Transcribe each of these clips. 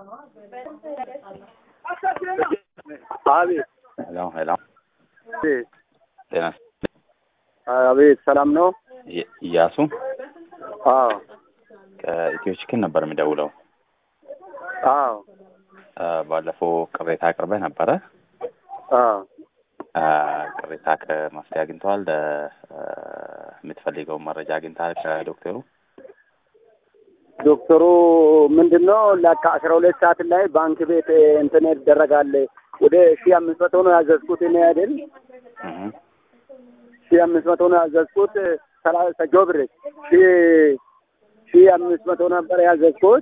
አቤት ሄሎ ጤና አቤት ሰላም ነው ኢያሱ አዎ ከኢትዮ ቺክን ነበር የሚደውለው አዎ ባለፈው ቅሬታ አቅርበህ ነበረ ቅሬታ ከመፍትሄ አግኝተዋል የምትፈልገው መረጃ አግኝተሃል ከዶክተሩ ዶክተሩ ምንድነው ለካ 12 ሰዓት ላይ ባንክ ቤት እንትን ይደረጋል ወደ 1500 ነው ያዘዝኩት እኔ አይደል 1500 ነው ያዘዝኩት 30 ጆብሬ 1500 ነበር ያዘዝኩት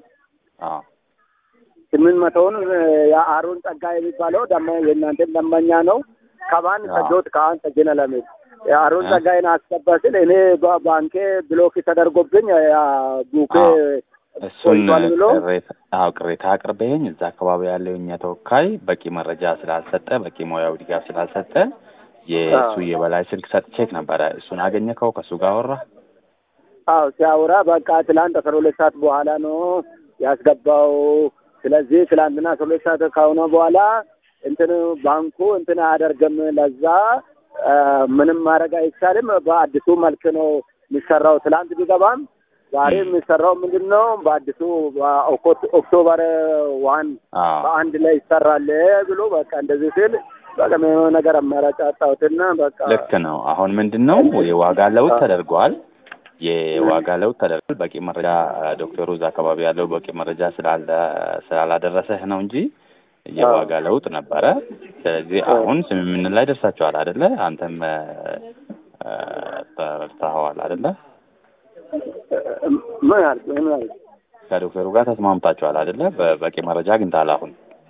800ን የአሮን ጸጋዬ የሚባለው ደሞ የእናንተ ደንበኛ ነው ከባን ሰጆት ካን ተጀነለሚ የአሮን ጸጋዬን አስገባስል እኔ ባንኬ ብሎክ ተደርጎብኝ ያ ቡኬ እሱን ቅሬታ አቅርበኝ እዛ አካባቢ ያለው የኛ ተወካይ በቂ መረጃ ስላልሰጠ በቂ ሙያዊ ድጋፍ ስላልሰጠ የሱ የበላይ ስልክ ሰጥቼክ ነበረ እሱን አገኘከው ከሱ ጋር አወራ አዎ ሲያወራ በቃ ትላንት 12 ሰዓት በኋላ ነው ያስገባው ስለዚህ ትላንትና 12 ሰዓት ካሁን በኋላ እንትን ባንኩ እንትን አያደርግም ለዛ ምንም ማድረግ አይቻልም በአዲሱ መልክ ነው የሚሰራው ትላንት ቢገባም ዛሬ የሚሰራው ምንድነው በአዲሱ ኦክቶበር 1 በአንድ ላይ ይሰራል ብሎ በቃ እንደዚህ ሲል በቃ ምን ነገር አማራጭ አጣውትና በቃ ልክ ነው አሁን ምንድነው የዋጋ ለውጥ ተደርጓል የዋጋ ለውጥ ተደርጓል በቂ መረጃ ዶክተሩ እዛ አካባቢ ያለው በቂ መረጃ ስላላደረሰህ ነው እንጂ የዋጋ ለውጥ ነበረ ስለዚህ አሁን ስምምነት ላይ ደርሳችኋል አይደለ አንተም ተረድተኸዋል አይደለ ማለት ከዶክተሩ ጋር ተስማምታችኋል አይደለ በቂ መረጃ አግኝተሃል አሁን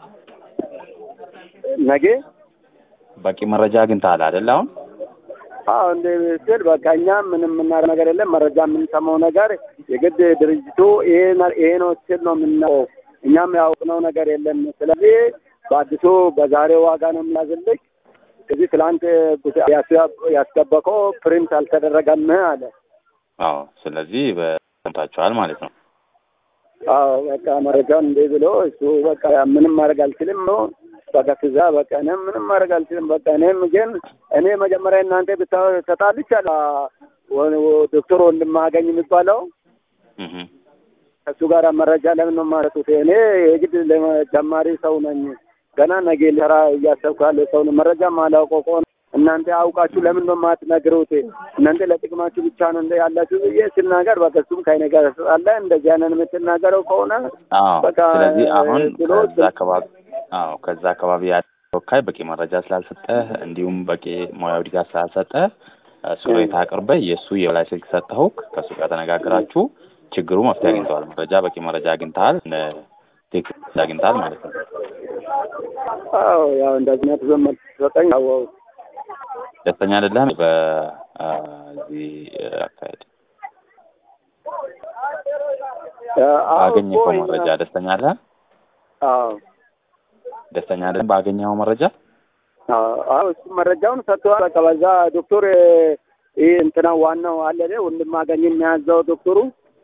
ነገ በቂ መረጃ አግኝተሃል አይደለ አሁን አዎ እንደ ስል በቃ እኛ ምንም የምናደርገው ነገር የለም መረጃ የምንሰማው ነገር የግድ ድርጅቱ ይሄ ነው ስል ነው የምናው እኛም ያውቅነው ነገር የለም ስለዚህ በአዲሱ በዛሬው ዋጋ ነው የሚያዝልክ ከዚህ ትላንት ያስገባከው ፕሪንት አልተደረገም አለ አዎ ስለዚህ በሰምታችኋል ማለት ነው አዎ በቃ መረጃውን እንደ ብሎ እሱ በቃ ምንም ማድረግ አልችልም ነው በቃ ከዛ በቃ ምንም ማድረግ አልችልም በቃ ግን እኔ መጀመሪያ እናንተ ተጣልቻለ ዶክተር ወንድማገኝ የሚባለው ከሱ ጋር መረጃ ለምን ነው ማለቱት እኔ የግድ ለጀማሪ ሰው ነኝ ገና ነገ ለራ እያሰብኩ ያለ ሰው ነው መረጃ ማላውቀው እናንተ አውቃችሁ ለምን ነው ማትነግሩት እናንተ ለጥቅማችሁ ብቻ ነው እንደ ያላችሁ ሲናገር በቃ እሱም ከእኔ ጋር አለ እንደዚህ አይነት የምትናገረው ከሆነ በቃ ስለዚህ አሁን ከዛ አካባቢ ያለው ተወካይ በቂ መረጃ ስላልሰጠ እንዲሁም በቂ ሙያዊ ድጋፍ ስላልሰጠ ቅሬታ አቅርበህ የሱ የበላይ ስልክ ሰጠኸው ከሱ ጋር ተነጋግራችሁ ችግሩ መፍትሄ አግኝተዋል መረጃ በቂ መረጃ አግኝተሃል ቴክኒክ አግኝተሃል ማለት ነው አዎ ያው እንደዚህ ነው ተዘመድ ሰጠኝ አዎ ደስተኛ አይደለም በዚህ አካሄድ አገኘኸው መረጃ ደስተኛ አይደል አዎ ደስተኛ አይደለም ባገኘኸው መረጃ አዎ እሱ መረጃውን ሰጥቷል በቃ በዛ ዶክተር ይሄ እንትና ዋናው አለ ወንድማገኝ የሚያዘው ዶክተሩ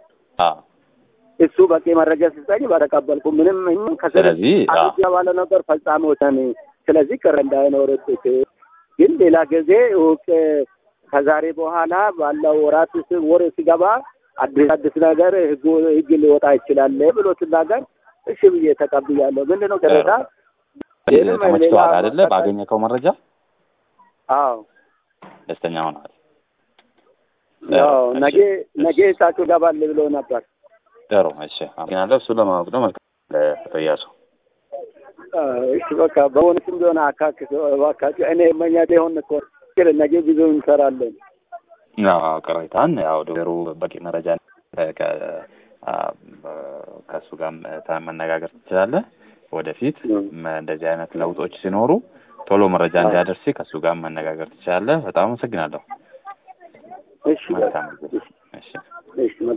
እሱ በቂ መረጃ ሲሰጠኝ ባረቀበልኩ ምንም ስለዚህ ባለ ነበር ፈጻሞታኔ ስለዚህ ቅር እንዳይኖርት ግን ሌላ ጊዜ ከዛሬ በኋላ ባለው ወራት ወር ሲገባ አዲስ ነገር ህግ ሊወጣ ይችላል ብሎ ተናገር እሺ ብዬ ተቀብያለሁ ምንድነው ከረታ ተመችቷል አይደለ ባገኘከው መረጃ አዎ ደስተኛ ሆናል አዎ ነገ ታችሁ ጋባል ብሎ ነበር ጥሩ እሺ አገኛለሁ እሱ ለማወቅ ነው መልካም ለተያዙ እሺ በቃ በእውነትም ቢሆን እባካችሁ እኔ መኛቴ ሆነ እኮ ነገ ብዙ እንሰራለን ቅሬታን ያው ዶክተሩ በቂ መረጃ ከእሱ ጋር መነጋገር ትችላለህ ወደፊት እንደዚህ አይነት ለውጦች ሲኖሩ ቶሎ መረጃ እንዲያደርስ ከእሱ ጋር መነጋገር ትችላለህ በጣም አመሰግናለሁ እሺ መልካም እሺ